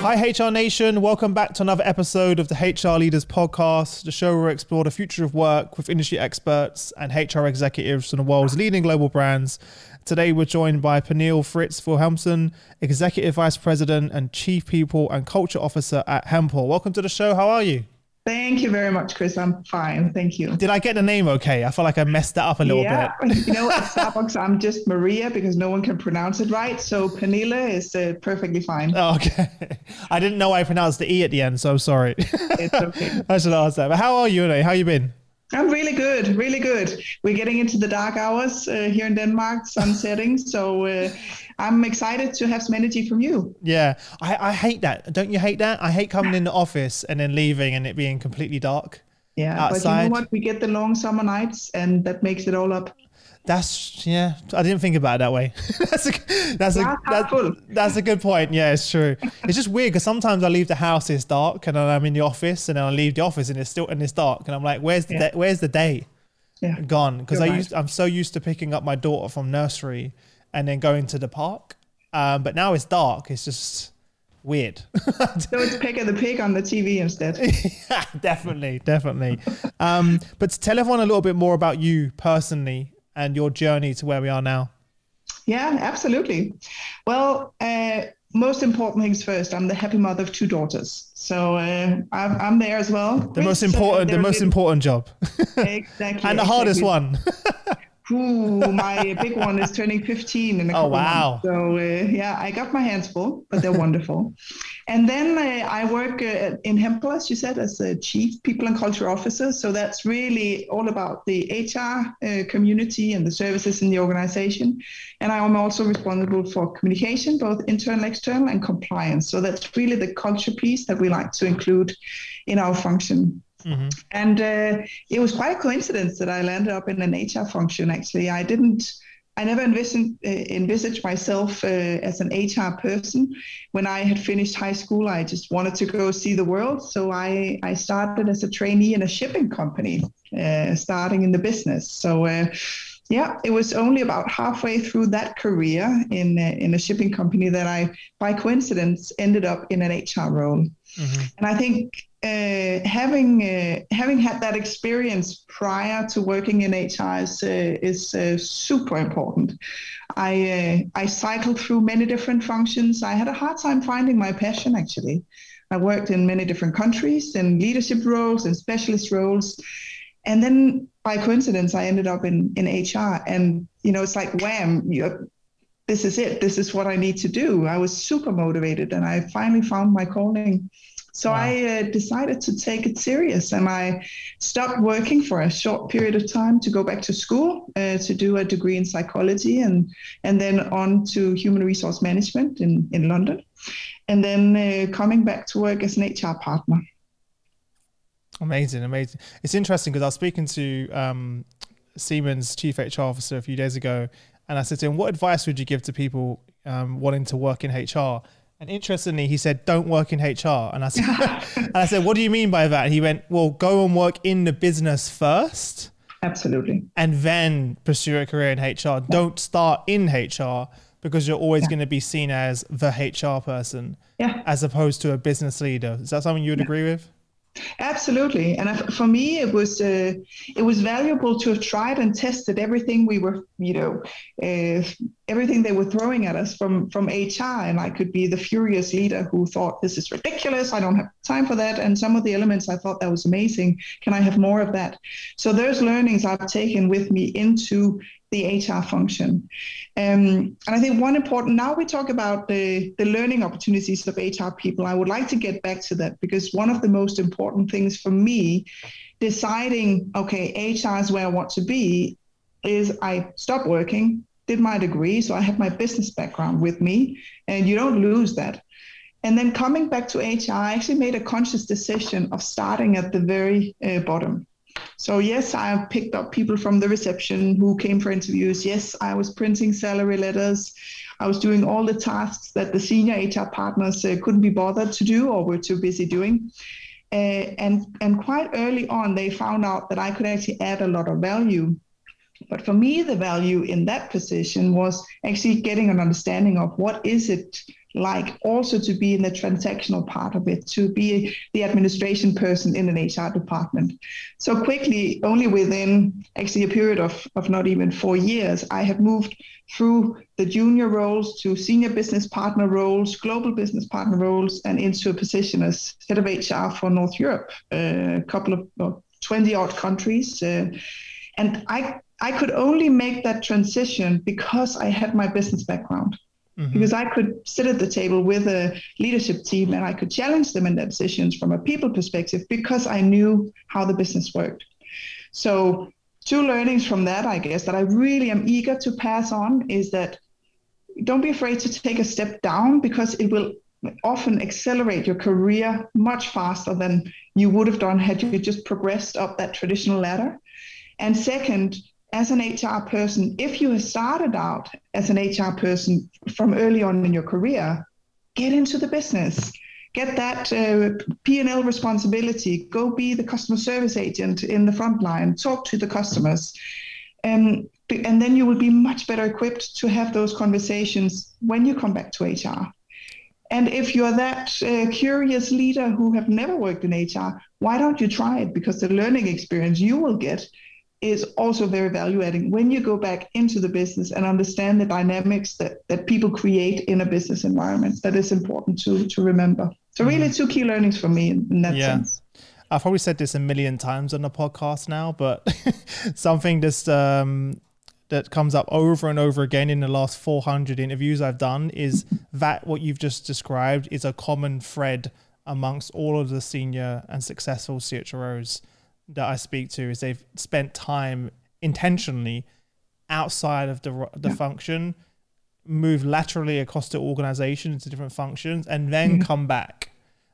Hi HR Nation, welcome back to another episode of the HR Leaders Podcast, the show where we explore the future of work with industry experts and HR executives from the world's leading global brands. Today we're joined by Pernille Fritz Wilhelmsen, Executive Vice President and Chief People and Culture Officer at Hempel. Welcome to the show, how are you? Thank you very much, Chris. I'm fine. Thank you. Did I get the name okay? I feel like I messed that up a little bit. You know, at Starbucks, I'm just Maria because no one can pronounce it right. So Pernille is perfectly fine. Oh, okay. I didn't know I pronounced the E at the end, so I'm sorry. It's okay. I should ask that. But how are you today? How you been? I'm really good, really good. We're getting into the dark hours here in Denmark, sun setting. So I'm excited to have some energy from you. Yeah, I hate that. Don't you hate that? I hate coming in the office and then leaving and it being completely dark. Yeah, outside. But you know what? We get the long summer nights and that makes it all up. Yeah, I didn't think about it that way. That's a good point. Yeah, it's true. It's just weird because sometimes I leave the house, it's dark, and then I'm in the office, and then I leave the office and it's dark, and I'm like, where's the day? Yeah, gone? Because I'm so used to picking up my daughter from nursery and then going to the park, but now it's dark. It's just weird. So it's Pekka the Pig on the TV instead. Yeah, definitely. But to tell everyone a little bit more about you personally and your journey to where we are now. Yeah, absolutely. Well, most important things first. I'm the happy mother of 2 daughters, so I'm there as well. The most important job. Exactly. And the hardest one. Ooh, my big one is turning 15 in a couple months. So yeah, I got my hands full, but they're wonderful. And then I work in Hempel, as you said, as a Chief People and Culture Officer. So that's really all about the HR community and the services in the organization. And I'm also responsible for communication, both internal, external, and compliance. So that's really the culture piece that we like to include in our function. Mm-hmm. And it was quite a coincidence that I landed up in an HR function. Actually, I never envisaged myself as an HR person. When I had finished high school, I just wanted to go see the world. So I started as a trainee in a shipping company, starting in the business. So yeah, it was only about halfway through that career in a shipping company that I, by coincidence, ended up in an HR role. Mm-hmm. And I think having had that experience prior to working in HR is super important. I cycled through many different functions. I had a hard time finding my passion, actually. I worked in many different countries in leadership roles and specialist roles. And then by coincidence, I ended up in HR. And, you know, it's like, wham, this is it. This is what I need to do. I was super motivated and I finally found my calling. So wow. I decided to take it serious and I stopped working for a short period of time to go back to school to do a degree in psychology and then on to human resource management in London. And then coming back to work as an HR partner. Amazing. It's interesting because I was speaking to Siemens Chief HR Officer a few days ago and I said to him, what advice would you give to people wanting to work in HR? And interestingly, he said, don't work in HR. And I said, what do you mean by that? And he went, well, go and work in the business first. Absolutely. And then pursue a career in HR. Yeah. Don't start in HR because you're always going to be seen as the HR person as opposed to a business leader. Is that something you would agree with? Absolutely. And for me, it was valuable to have tried and tested everything we were, everything they were throwing at us from HR. And I could be the furious leader who thought this is ridiculous. I don't have time for that. And some of the elements I thought that was amazing. Can I have more of that? So those learnings I've taken with me into the HR function. And I think one important, now we talk about the learning opportunities of HR people. I would like to get back to that because one of the most important things for me, deciding, okay, HR is where I want to be, is I stopped working, did my degree. So I have my business background with me and you don't lose that. And then coming back to HR, I actually made a conscious decision of starting at the very bottom. So yes, I picked up people from the reception who came for interviews. Yes, I was printing salary letters. I was doing all the tasks that the senior HR partners couldn't be bothered to do or were too busy doing. And quite early on, they found out that I could actually add a lot of value. But for me, the value in that position was actually getting an understanding of what is it like also to be in the transactional part of it, to be the administration person in an HR department. So quickly, only within actually a period of not even 4 years, I have moved through the junior roles to senior business partner roles, global business partner roles, and into a position as head of HR for North Europe, a couple of 20 odd countries. And I could only make that transition because I had my business background. Mm-hmm. Because I could sit at the table with a leadership team and I could challenge them in their decisions from a people perspective because I knew how the business worked. So 2 learnings from that, I guess, that I really am eager to pass on is that don't be afraid to take a step down, because it will often accelerate your career much faster than you would have done had you just progressed up that traditional ladder. And second, as an HR person, if you have started out as an HR person from early on in your career, get into the business. Get that P&L responsibility. Go be the customer service agent in the front line. Talk to the customers. And then you will be much better equipped to have those conversations when you come back to HR. And if you're that curious leader who have never worked in HR, why don't you try it? Because the learning experience you will get is also very value adding when you go back into the business and understand the dynamics that people create in a business environment. That is important to remember. So really 2 key learnings for me in that sense. I've probably said this a million times on the podcast now, but something just that comes up over and over again in the last 400 interviews I've done is that what you've just described is a common thread amongst all of the senior and successful CHROs that I speak to, is they've spent time intentionally outside of the function, move laterally across the organization into different functions, and then come back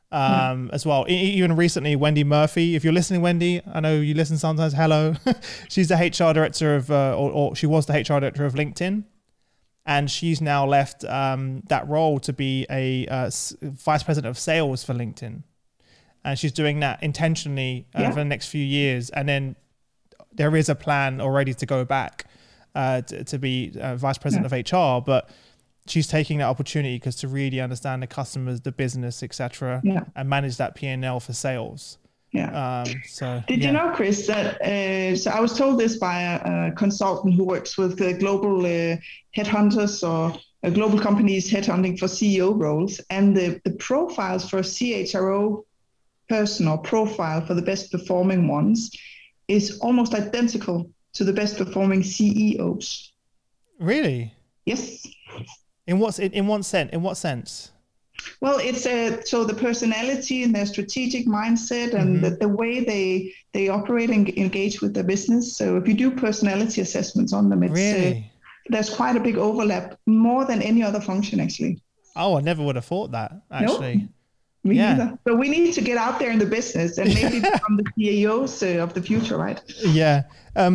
as well. Even recently, Wendy Murphy, if you're listening, Wendy, I know you listen sometimes, hello. She's the HR director of, or she was the HR director of LinkedIn. And she's now left that role to be a vice president of sales for LinkedIn. And she's doing that intentionally for the next few years. And then there is a plan already to go back to be vice president of HR. But she's taking that opportunity because to really understand the customers, the business, etc., and manage that P&L for sales. Did you know, Chris, that so I was told this by a consultant who works with global headhunters or global companies headhunting for CEO roles, and the profiles for a CHRO person or profile for the best performing ones is almost identical to the best performing CEOs. Really? Yes. In what sense? Well, it's so the personality and their strategic mindset and the way they operate and engage with their business. So if you do personality assessments on them, it's there's quite a big overlap, more than any other function, actually. Oh, I never would have thought that, actually. Nope. Me either. So we need to get out there in the business and maybe become the CEOs of the future, right? Yeah.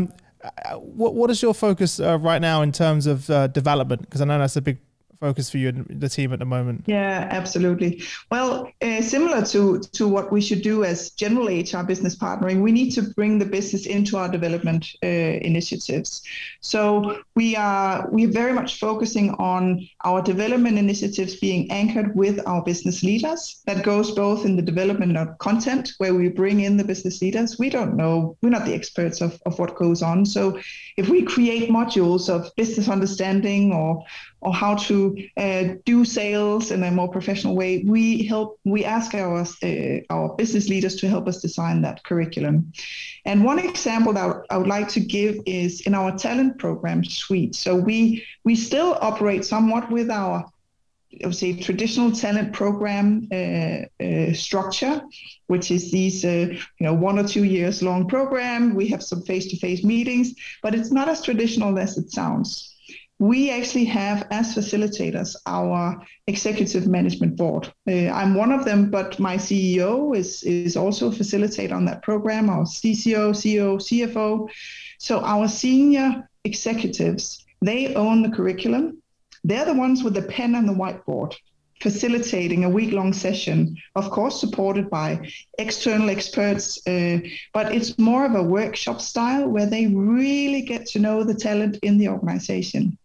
What is your focus right now in terms of development? Because I know that's a big focus for you and the team at the moment. Yeah, absolutely. Well, similar to what we should do as general HR business partnering, we need to bring the business into our development initiatives. So we are very much focusing on our development initiatives being anchored with our business leaders. That goes both in the development of content, where we bring in the business leaders. We don't know, we're not the experts of what goes on. So if we create modules of business understanding or how to do sales in a more professional way, we ask our business leaders to help us design that curriculum. And one example that I would like to give is in our talent program suite. So we still operate somewhat with our, I would say, traditional talent program structure, which is these 1 or 2 years long program. We have some face-to-face meetings, but it's not as traditional as it sounds. We actually have, as facilitators, our executive management board. I'm one of them, but my CEO is also a facilitator on that program, our CCO, CEO, CFO. So our senior executives, they own the curriculum. They're the ones with the pen and the whiteboard, facilitating a week-long session, of course, supported by external experts, but it's more of a workshop style where they really get to know the talent in the organization.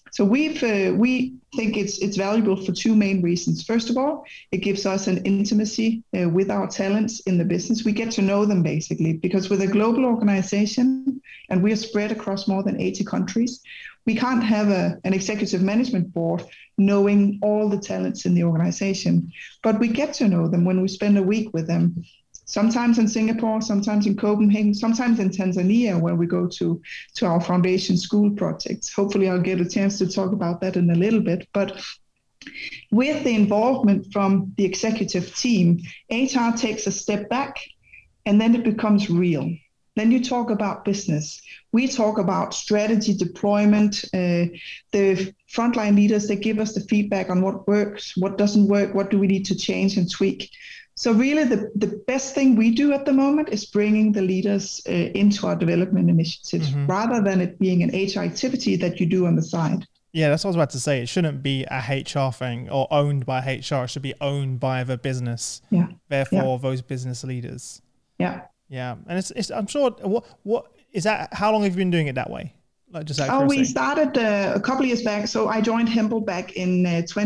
So we think it's valuable for two main reasons. First of all, it gives us an intimacy with our talents in the business. We get to know them basically, because with a global organization, and we are spread across more than 80 countries, we can't have an executive management board knowing all the talents in the organization. But we get to know them when we spend a week with them. Sometimes in Singapore, sometimes in Copenhagen, sometimes in Tanzania, where we go to our foundation school projects. Hopefully I'll get a chance to talk about that in a little bit. But with the involvement from the executive team, HR takes a step back and then it becomes real. Then you talk about business. We talk about strategy deployment. The frontline leaders, they give us the feedback on what works, what doesn't work, what do we need to change and tweak. So really the best thing we do at the moment is bringing the leaders into our development initiatives, rather than it being an HR activity that you do on the side. Yeah, that's what I was about to say. It shouldn't be a HR thing or owned by HR. It should be owned by the business. Yeah. Therefore, those business leaders. Yeah. Yeah. And it's I'm sure, what is that? How long have you been doing it that way? Like just we started a couple of years back. So I joined Hempel back in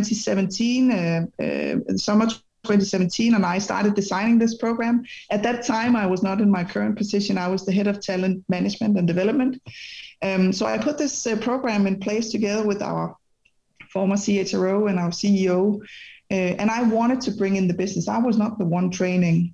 2017, summer 2017, and I started designing this program. At that time, I was not in my current position. I was the head of talent management and development. So I put this program in place together with our former CHRO and our CEO. And I wanted to bring in the business. I was not the one training.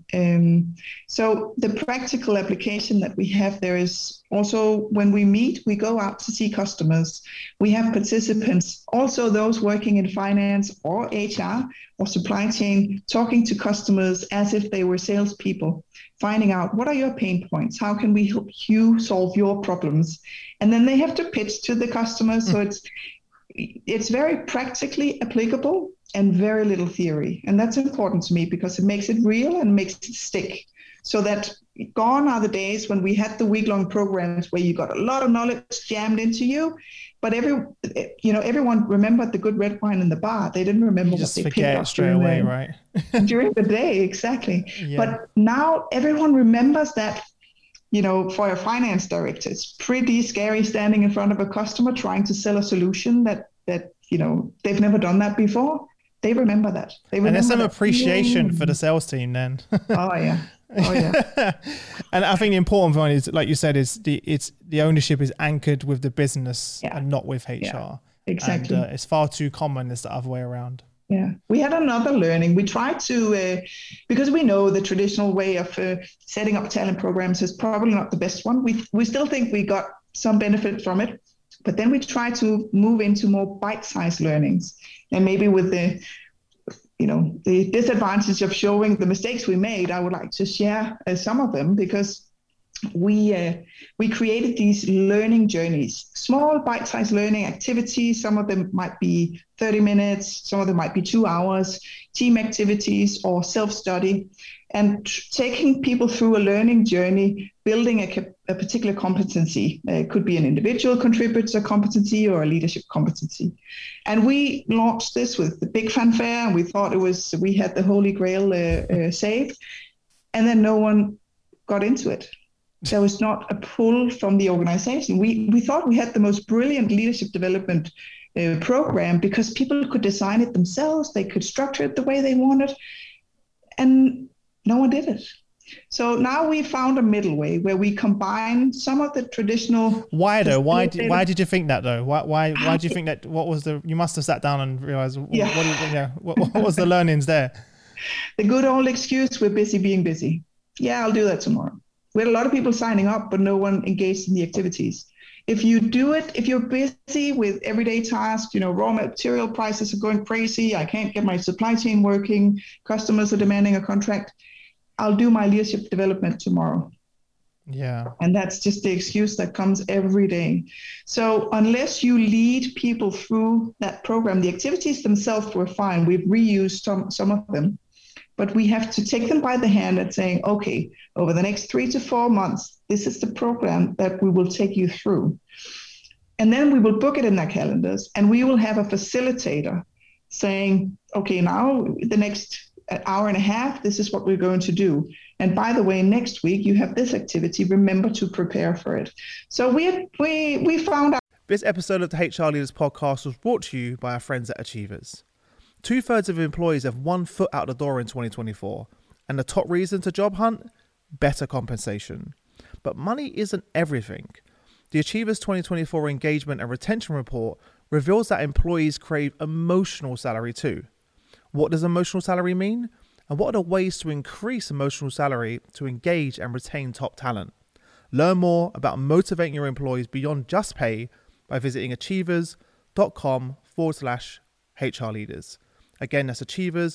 So the practical application that we have there is also when we meet, we go out to see customers. We have participants, also those working in finance or HR or supply chain, talking to customers as if they were salespeople, finding out what are your pain points? How can we help you solve your problems? And then they have to pitch to the customers. So it's very practically applicable and very little theory. And that's important to me because it makes it real and makes it stick. So that gone are the days when we had the week-long programs where you got a lot of knowledge jammed into you, but everyone remembered the good red wine in the bar. They didn't remember what they picked up straight away, right? during the day, exactly. Yeah. But now everyone remembers that. For a finance director, it's pretty scary standing in front of a customer trying to sell a solution that they've never done that before. They remember that. And there's some appreciation for the sales team then. Oh yeah. And I think the important point is, like you said, is the ownership is anchored with the business and not with HR. Yeah, exactly. And it's far too common. It's the other way around. Yeah, we had another learning. We tried to, because we know the traditional way of setting up talent programs is probably not the best one. We still think we got some benefit from it, but then we try to move into more bite-sized learnings, and maybe with the disadvantage of showing the mistakes we made, I would like to share some of them, because we created these learning journeys, small bite-sized learning activities. Some of them might be 30 minutes, some of them might be 2 hours, team activities or self-study, and taking people through a learning journey, building a particular competency. It could be an individual contributor competency or a leadership competency. And we launched this with the big fanfare, and we thought we had the Holy Grail saved, and then no one got into it. There was not a pull from the organization. We thought we had the most brilliant leadership development program because people could design it themselves. They could structure it the way they wanted, and no one did it. So now we found a middle way where we combine some of the traditional. Why though? Why did you think that though? Why do you think that? What was you must have sat down and realized. What was the learnings there? The good old excuse: we're busy being busy. Yeah, I'll do that tomorrow. We had a lot of people signing up, but no one engaged in the activities. If you do it, if you're busy with everyday tasks, raw material prices are going crazy, I can't get my supply chain working, customers are demanding a contract, I'll do my leadership development tomorrow. Yeah. And that's just the excuse that comes every day. So unless you lead people through that program, the activities themselves were fine. We've reused some of them. But we have to take them by the hand and saying, okay, over the next 3 to 4 months, this is the program that we will take you through. And then we will book it in their calendars, and we will have a facilitator saying, okay, now the next hour and a half, this is what we're going to do. And by the way, next week you have this activity, remember to prepare for it. So we found out This episode of the HR Leaders Podcast was brought to you by our friends at Achievers. 2/3 of employees have one foot out the door in 2024, and the top reason to job hunt? Better compensation. But money isn't everything. The Achievers 2024 Engagement and Retention Report reveals that employees crave emotional salary too. What does emotional salary mean? And what are the ways to increase emotional salary to engage and retain top talent? Learn more about motivating your employees beyond just pay by visiting achievers.com/HR leaders. Again, that's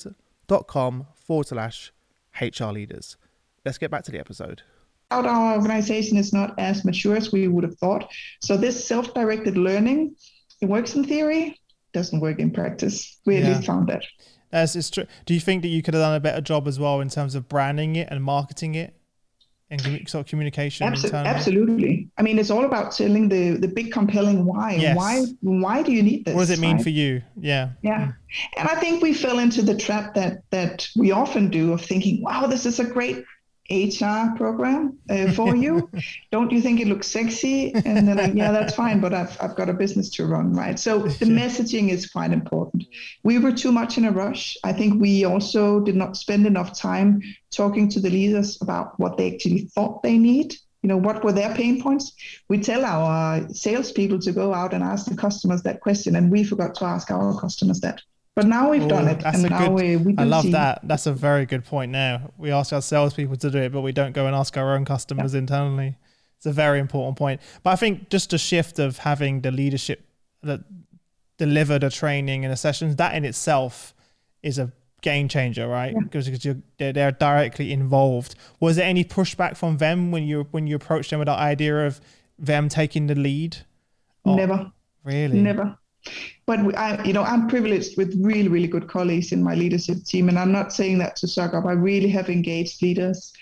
achievers.com/HR leaders. Let's get back to the episode. Our organization is not as mature as we would have thought. So this self-directed learning, it works in theory, doesn't work in practice. We at least found that. It's true. Do you think that you could have done a better job as well in terms of branding it and marketing it and sort of communication? Absolutely. I mean, it's all about telling the big compelling why. Yes. Why do you need this? What does it mean for you? Yeah. And I think we fell into the trap that we often do of thinking, wow, this is a great HR program for you. Don't you think it looks sexy? And then like, yeah, that's fine, but I've got a business to run, right? So the messaging is quite important. We were too much in a rush. I think we also did not spend enough time talking to the leaders about what they actually thought they need. You know, what were their pain points? We tell our salespeople to go out and ask the customers that question, and we forgot to ask our customers that. But now we've done it. And now we I love that. That's a very good point now. We ask our salespeople to do it, but we don't go and ask our own customers internally. It's a very important point. But I think just a shift of having the leadership that deliver the training and the sessions, that in itself is a game changer, right? Because they're directly involved. Was there any pushback from them when you approached them with the idea of them taking the lead? Never. Really? Never. But I'm privileged with really, really good colleagues in my leadership team, and I'm not saying that to suck up. I really have engaged leaders.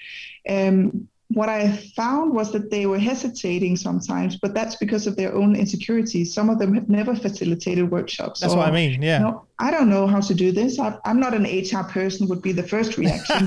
What I found was that they were hesitating sometimes, but that's because of their own insecurities. Some of them have never facilitated workshops. That's what I mean, yeah. No, I don't know how to do this. I'm not an HR person would be the first reaction.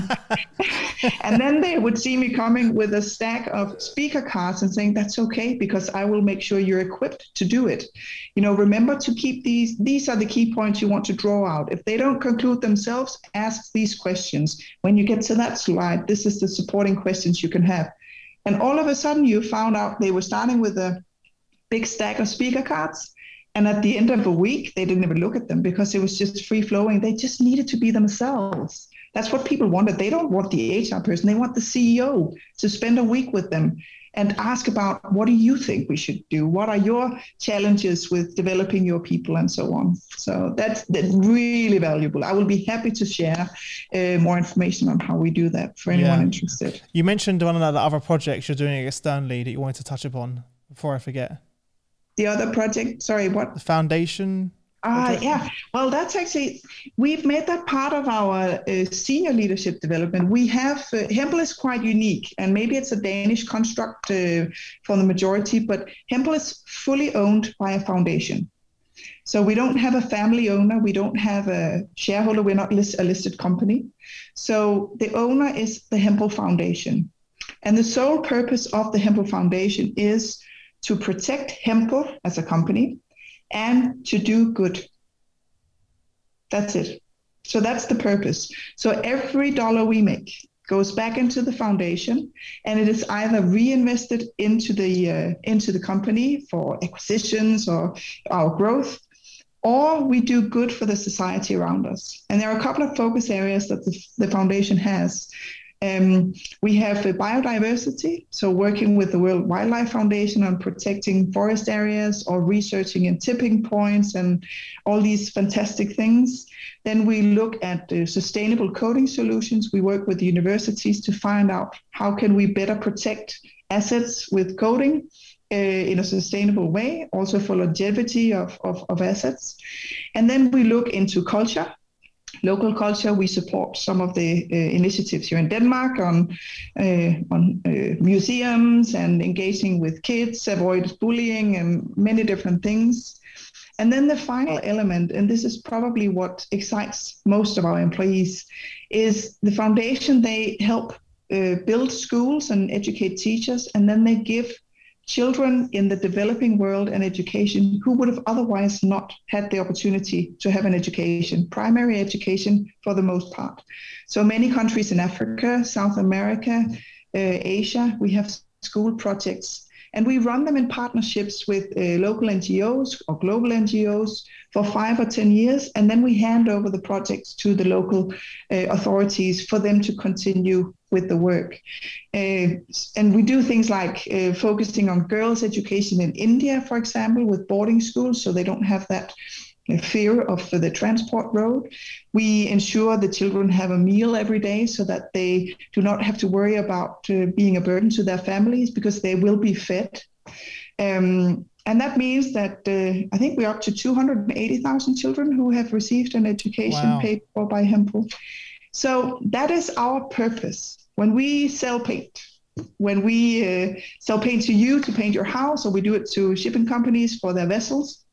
And then they would see me coming with a stack of speaker cards and saying, that's okay, because I will make sure you're equipped to do it. You know, remember to keep these are the key points you want to draw out. If they don't conclude themselves, ask these questions. When you get to that slide, this is the supporting questions you can have. And all of a sudden you found out they were starting with a big stack of speaker cards. And at the end of a week, they didn't even look at them because it was just free flowing. They just needed to be themselves. That's what people wanted. They don't want the HR person. They want the CEO to spend a week with them and ask about, what do you think we should do? What are your challenges with developing your people and so on? So that's really valuable. I will be happy to share more information on how we do that for anyone interested. You mentioned one of the other projects you're doing externally that you wanted to touch upon before I forget. The other project, sorry, what? The foundation. Yeah. Well, that's actually, we've made that part of our senior leadership development. We have, Hempel is quite unique, and maybe it's a Danish construct for the majority, but Hempel is fully owned by a foundation. So we don't have a family owner. We don't have a shareholder. We're not a listed company. So the owner is the Hempel Foundation. And the sole purpose of the Hempel Foundation is to protect Hempel as a company and to do good. That's it. So that's the purpose. So every dollar we make goes back into the foundation, and it is either reinvested into the company for acquisitions or our growth, or we do good for the society around us. And there are a couple of focus areas that the foundation has. We have biodiversity, so working with the World Wildlife Foundation on protecting forest areas or researching in tipping points and all these fantastic things. Then we look at sustainable coding solutions. We work with the universities to find out how can we better protect assets with coding in a sustainable way, also for longevity of assets. And then we look into culture. Local culture, we support some of the initiatives here in Denmark on museums and engaging with kids, avoid bullying and many different things. And then the final element, and this is probably what excites most of our employees, is the foundation. They help build schools and educate teachers, and then they give children in the developing world and education who would have otherwise not had the opportunity to have an education, primary education for the most part. So many countries in Africa, South America, Asia, we have school projects, and we run them in partnerships with local NGOs or global NGOs for 5 or 10 years, and then we hand over the projects to the local authorities for them to continue with the work. And we do things like focusing on girls' education in India, for example, with boarding schools, so they don't have that fear of the transport road. We ensure the children have a meal every day so that they do not have to worry about being a burden to their families, because they will be fed. And that means that I think we're up to 280,000 children who have received an education paid for by Hempel. So that is our purpose. When we sell paint, when we sell paint to you to paint your house, or we do it to shipping companies for their vessels,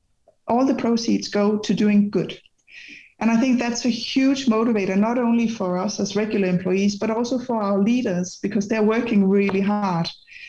all the proceeds go to doing good. And I think that's a huge motivator, not only for us as regular employees, but also for our leaders, because they're working really hard.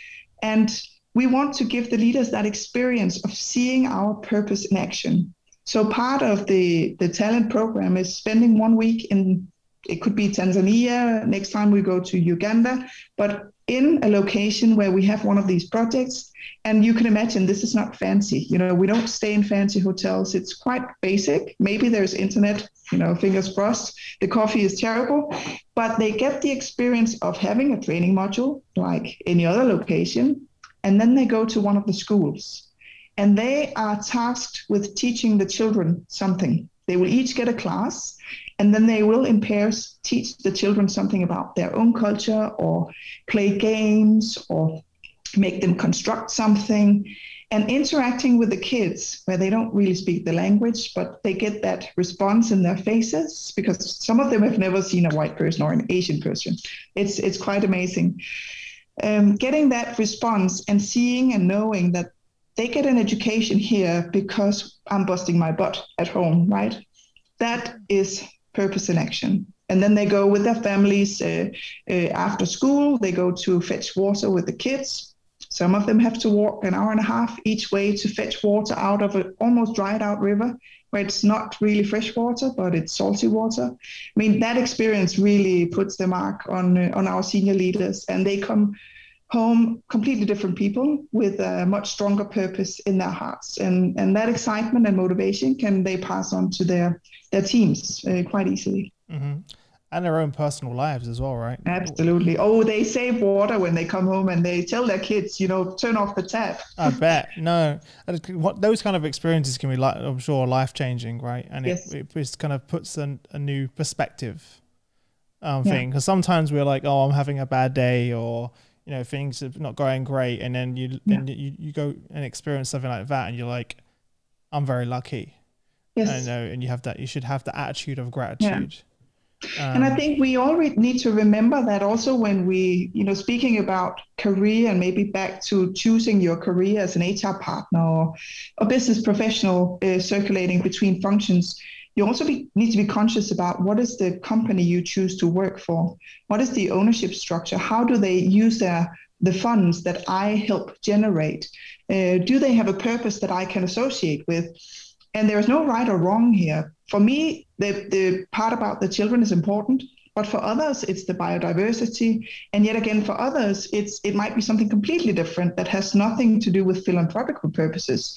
And we want to give the leaders that experience of seeing our purpose in action. So part of the talent program is spending 1 week in, it could be Tanzania, next time we go to Uganda, but in a location where we have one of these projects. And you can imagine this is not fancy. You know, we don't stay in fancy hotels. It's quite basic. Maybe there's internet, you know, fingers crossed. The coffee is terrible, but they get the experience of having a training module like any other location. And then they go to one of the schools, and they are tasked with teaching the children something. They will each get a class, and then they will in pairs teach the children something about their own culture, or play games, or make them construct something, and interacting with the kids where they don't really speak the language, but they get that response in their faces, because some of them have never seen a white person or an Asian person. It's quite amazing. Getting that response and seeing and knowing that they get an education here because I'm busting my butt at home, right? That is purpose in action. And then they go with their families after school. They go to fetch water with the kids. Some of them have to walk 1.5 hours each way to fetch water out of an almost dried out river, where it's not really fresh water, but it's salty water. I mean, that experience really puts the mark on our senior leaders, and they come home completely different people with a much stronger purpose in their hearts. And that excitement and motivation can they pass on to their teams quite easily. Mm-hmm. And their own personal lives as well, right? Absolutely. Oh, they save water when they come home, and they tell their kids, you know, turn off the tap. I bet. No, those kind of experiences can be, like, I'm sure, life-changing, right? And yes, it just kind of puts a new perspective thing. Because sometimes we're like, oh, I'm having a bad day, or, you know, things are not going great. And then you go and experience something like that, and you're like, I'm very lucky. Yes. I know, and you should have the attitude of gratitude. Yeah. And I think we all need to remember that also when we, you know, speaking about career, and maybe back to choosing your career as an HR partner or a business professional circulating between functions, you also need to be conscious about what is the company you choose to work for? What is the ownership structure? How do they use the funds that I help generate? Do they have a purpose that I can associate with? And there's no right or wrong here. For me, the part about the children is important, but for others, it's the biodiversity. And yet again, for others, it might be something completely different that has nothing to do with philanthropical purposes.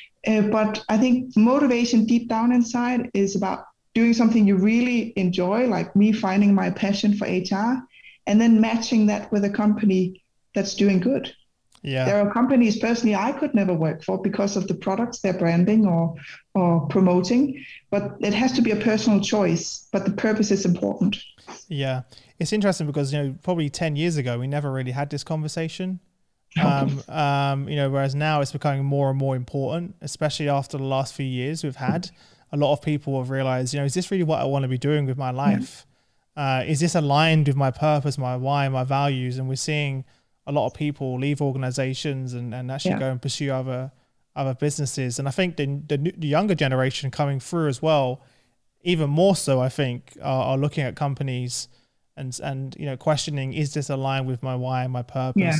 But I think motivation deep down inside is about doing something you really enjoy, like me finding my passion for HR, and then matching that with a company that's doing good. Yeah. There are companies personally I could never work for because of the products they're branding or promoting, but it has to be a personal choice, but the purpose is important. Yeah. It's interesting because, you know, probably 10 years ago, we never really had this conversation. You know, whereas now it's becoming more and more important, especially after the last few years we've had. A lot of people have realized, you know, is this really what I want to be doing with my life? Yeah. Is this aligned with my purpose, my why, my values? And we're seeing a lot of people leave organizations and actually go and pursue other businesses. And I think the younger generation coming through as well, even more so, I think, are looking at companies and you know, questioning, is this aligned with my why and my purpose? Yeah.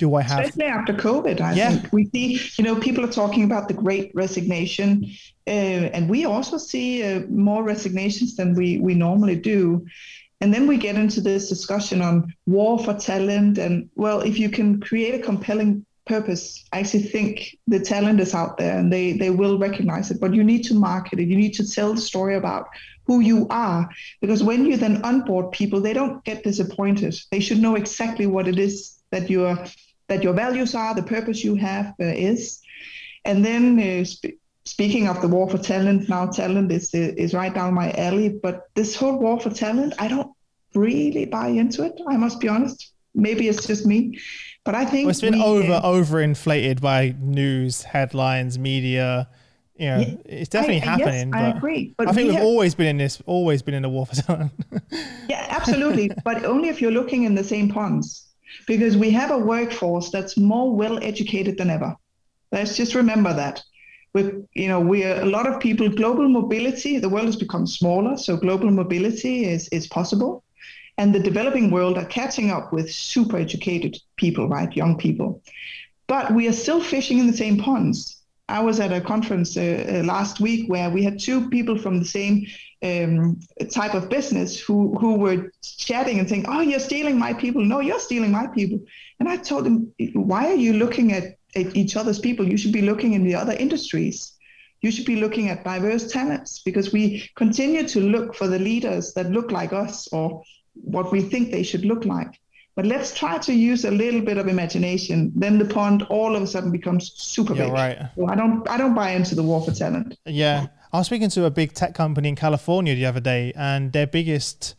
do I have? Especially after COVID, I think we see, people are talking about the great resignation, and we also see more resignations than we normally do. And then we get into this discussion on war for talent. And well, if you can create a compelling purpose, I actually think the talent is out there and they will recognize it, but you need to market it. You need to tell the story about who you are, because when you then onboard people, they don't get disappointed. They should know exactly what it is that your values are, the purpose you have is. And then speaking of the war for talent, now talent is right down my alley, but this whole war for talent, I don't really buy into it. I must be honest. Maybe it's just me, but I think it's been overinflated by news, headlines, media. It's definitely happening. Yes, I agree. But I think we've always been in a war for talent. Yeah, absolutely. But only if you're looking in the same ponds, because we have a workforce that's more well-educated than ever. Let's just remember that. We are a lot of people, global mobility, the world has become smaller, so global mobility is possible. And the developing world are catching up with super educated people, right? Young people. But we are still fishing in the same ponds. I was at a conference last week where we had two people from the same type of business who were chatting and saying, oh, you're stealing my people. No, you're stealing my people. And I told them, why are you looking at each other's people? You should be looking in the other industries. You should be looking at diverse talents, because we continue to look for the leaders that look like us or what we think they should look like. But let's try to use a little bit of imagination. Then the pond all of a sudden becomes super big. Right. So I don't buy into the war for talent. Yeah. I was speaking to a big tech company in California the other day, and their biggest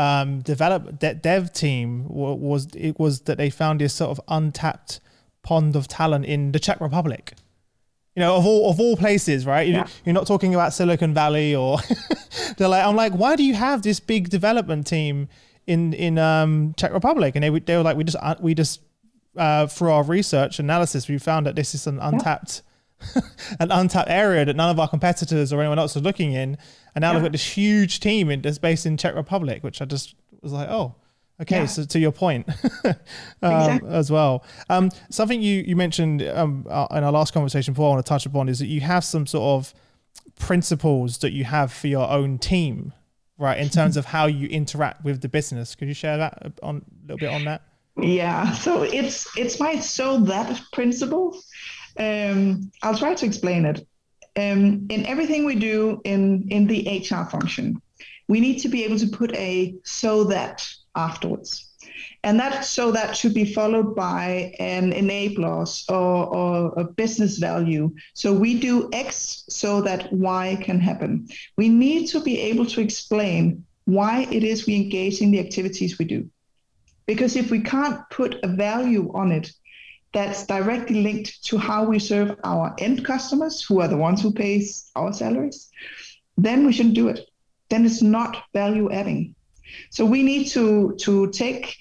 dev team was that they found this sort of untapped pond of talent in the Czech Republic. Of all places, right? You're not talking about Silicon Valley or I'm like, why do you have this big development team in Czech Republic? And they were like, we just through our research analysis, we found that this is an untapped area that none of our competitors or anyone else is looking in. And now they've got this huge team that's based in Czech Republic, which I just was like, oh, okay. So to your point, exactly. As well. Something you mentioned in our last conversation before I want to touch upon is that you have some sort of principles that you have for your own team, right? In terms of how you interact with the business. Could you share that a little bit on that? Yeah. So it's my so that principle. I'll try to explain it. In everything we do in the HR function, we need to be able to put a so that afterwards. And that so that should be followed by an enabler or a business value. So we do X so that Y can happen. We need to be able to explain why it is we engage in the activities we do. Because if we can't put a value on it that's directly linked to how we serve our end customers, who are the ones who pay our salaries, then we shouldn't do it. Then it's not value adding. So we need to take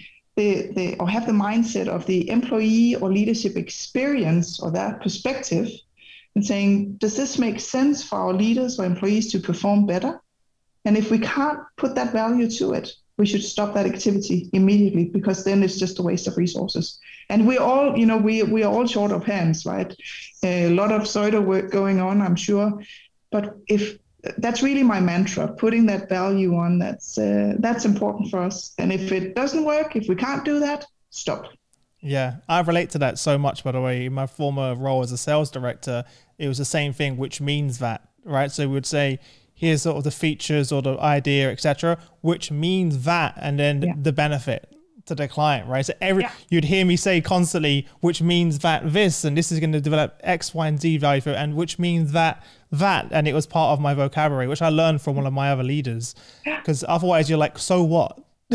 or have the mindset of the employee or leadership experience or that perspective and saying, does this make sense for our leaders or employees to perform better? And if we can't put that value to it, we should stop that activity immediately, because then it's just a waste of resources. And we're all, we are all short of hands, right? A lot of pseudo work going on, I'm sure. But if that's really my mantra, putting that value on, that's important for us. And if it doesn't work, if we can't do that, stop. Yeah, I relate to that so much, by the way. In my former role as a sales director, it was the same thing, which means that, right? So we would say, here's sort of the features or the idea, etc., which means that, and then the benefit to the client, right? So you'd hear me say constantly, which means that this, and this is going to develop X, Y, and Z value for it, and which means that, and it was part of my vocabulary, which I learned from one of my other leaders, because otherwise you're like, so what?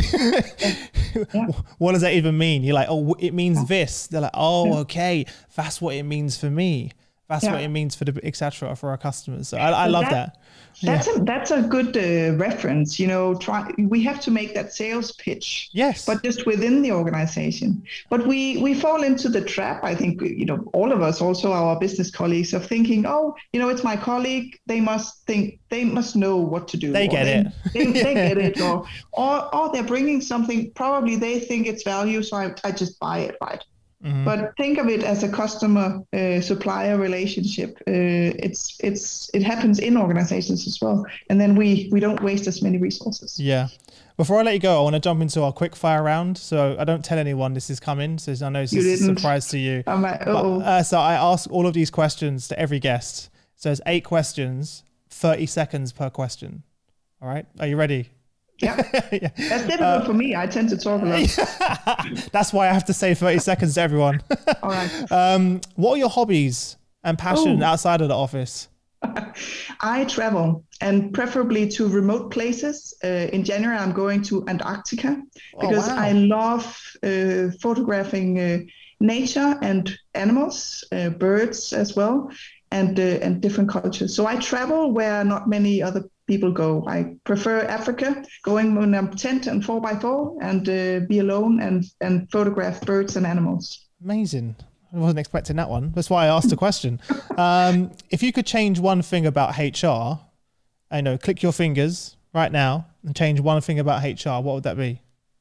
What does that even mean? You're like, oh, it means this. They're like, oh, okay, that's what it means for me. That's what it means for the etc. for our customers. So I love that. That's a good reference. We have to make that sales pitch. Yes. But just within the organization. But we fall into the trap. I think all of us, also our business colleagues, of thinking, oh, it's my colleague. They must know what to do. They get it. They get it. Or they're bringing something. Probably they think it's value, so I just buy it, right? But think of it as a customer supplier relationship. It happens in organizations as well, and then we don't waste as many resources. Yeah. Before I let you go, I want to jump into our quick fire round. So I don't tell anyone this is coming. So I know it's a surprise to you. I'm like, so I ask all of these questions to every guest. So it's 8 questions, 30 seconds per question. All right. Are you ready? Yeah. Yeah. That's difficult for me. I tend to talk a lot. That's why I have to say 30 seconds to everyone. All right. What are your hobbies and passion outside of the office? I travel, and preferably to remote places. In January, I'm going to Antarctica because I love photographing nature and animals, birds as well, and different cultures. So I travel where not many other people go. I prefer Africa, going on a tent and 4x4 and be alone and photograph birds and animals. Amazing. I wasn't expecting that one. That's why I asked the question. If you could change one thing about HR, I know, click your fingers right now and change one thing about HR, what would that be?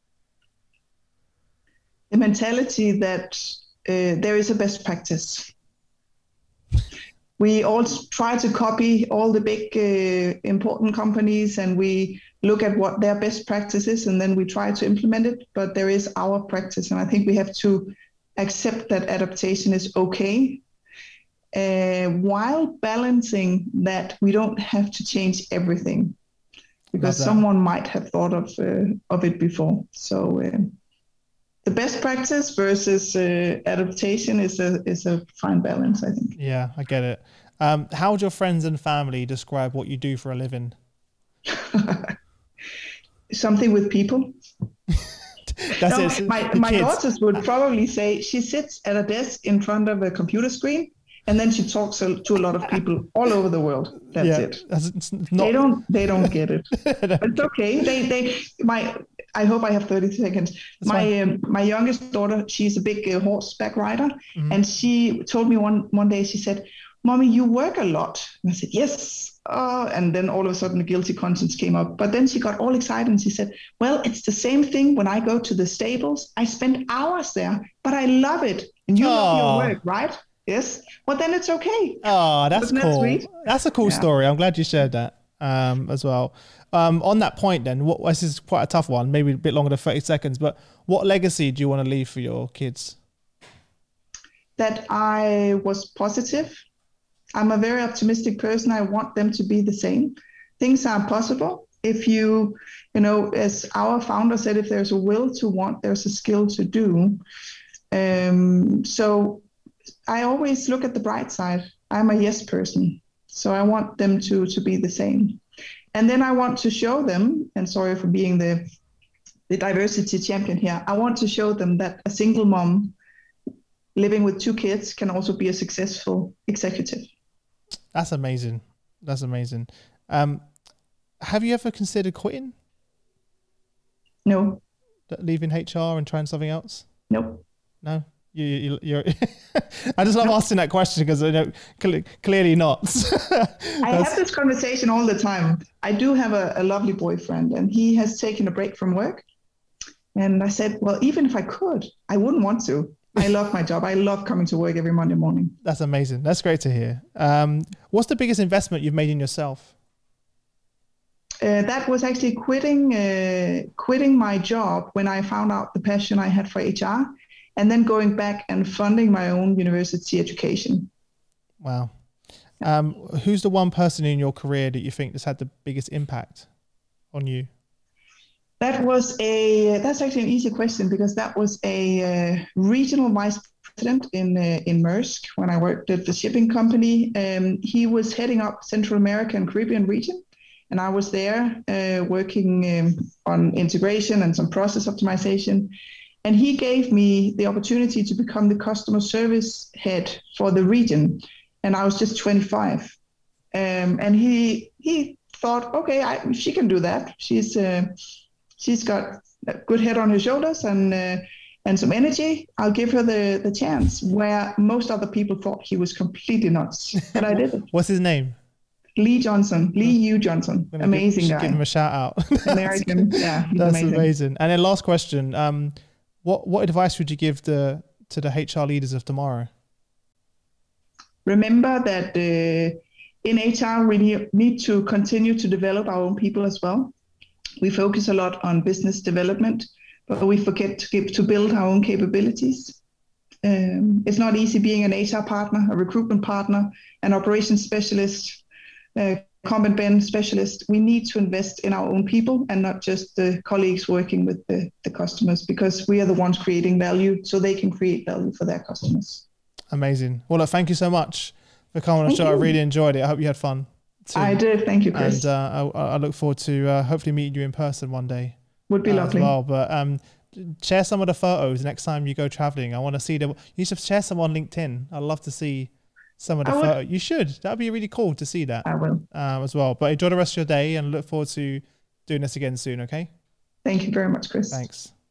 The mentality that there is a best practice. We all try to copy all the big important companies, and we look at what their best practice is, and then we try to implement it. But there is our practice, and I think we have to accept that adaptation is okay, while balancing that we don't have to change everything, because someone might have thought of it before. So the best practice versus adaptation is a fine balance, I think. Yeah, I get it. How would your friends and family describe what you do for a living? Something with people. That's it. My daughters would probably say she sits at a desk in front of a computer screen, and then she talks to a lot of people all over the world. That's it. They don't get it. But it's okay. I hope I have 30 seconds. My youngest daughter, she's a big horseback rider, and she told me one day, she said, "Mommy, you work a lot." And I said, "Yes." And then all of a sudden the guilty conscience came up. But then she got all excited and she said, "Well, it's the same thing when I go to the stables. I spend hours there, but I love it. And you love your work, right?" "Yes." "Well, then it's okay." Oh, that's cool. That's a cool story. I'm glad you shared that as well. On that point then, this is quite a tough one, maybe a bit longer than 30 seconds, but what legacy do you want to leave for your kids? That I was positive. I'm a very optimistic person. I want them to be the same. Things are possible. If you as our founder said, if there's a will to want, there's a skill to do. So I always look at the bright side. I'm a yes person. So I want them to be the same. And then I want to show them, and sorry for being the diversity champion here, I want to show them that a single mom living with 2 kids can also be a successful executive. That's amazing. That's amazing. Have you ever considered quitting? No. Leaving HR and trying something else? Nope. No? You're I just love asking that question because clearly not. I have this conversation all the time. I do have a lovely boyfriend, and he has taken a break from work. And I said, well, even if I could, I wouldn't want to. I love my job. I love coming to work every Monday morning. That's amazing. That's great to hear. What's the biggest investment you've made in yourself? That was actually quitting my job when I found out the passion I had for HR, and then going back and funding my own university education. Wow. Who's the one person in your career that you think has had the biggest impact on you? That's actually an easy question, because that was a regional vice president in Maersk when I worked at the shipping company. He was heading up Central America and Caribbean region, and I was there working on integration and some process optimization. And he gave me the opportunity to become the customer service head for the region, and I was just 25. And he thought, okay, she can do that. She's got a good head on her shoulders and some energy. I'll give her the chance, where most other people thought he was completely nuts. But I did it. What's his name? Lee U. Johnson. Amazing guy. Give him a shout out. American. Yeah. That's amazing. And then last question. What advice would you give to to the HR leaders of tomorrow? Remember that in HR, we need to continue to develop our own people as well. We focus a lot on business development, but we forget to build our own capabilities. It's not easy being an HR partner, a recruitment partner, an operations specialist, comp and ben specialist. We need to invest in our own people and not just the colleagues working with the customers, because we are the ones creating value so they can create value for their customers. Amazing. Well, look, thank you so much for coming on the show. I really enjoyed it. I hope you had fun too. I did. Thank you, Chris. And I look forward to hopefully meeting you in person one day. Would be lovely. As well. But share some of the photos next time you go traveling. I want to see them. You should share some on LinkedIn. I'd love to see some of the photos. You should. That'd be really cool to see that. I will. As well. But enjoy the rest of your day and look forward to doing this again soon, okay? Thank you very much, Chris. Thanks.